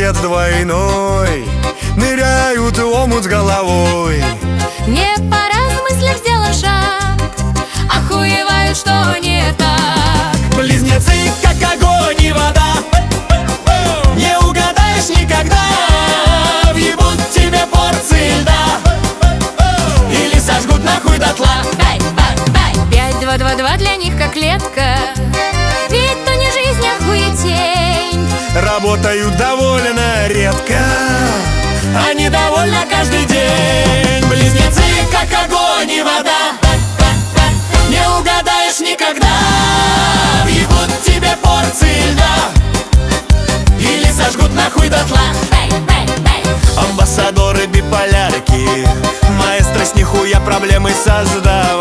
бред двойной, ныряют в омут с головой. Не поразмыслив, сделав шаг, охуевают, что не так. Близнецы, как огонь и вода, не угадаешь никогда. Въебут тебе порции льда или сожгут нахуй дотла. 5, 2, 2, 2 для них как клетка, ведь то не жизнь, а хуетень. Работают довольно редко, а недовольно каждый день. Близнецы, как огонь и вода, не угадаешь никогда. Въебут тебе порции льда или сожгут нахуй дотла. Амбассадоры биполярки, маэстро с нихуя проблемы создавал.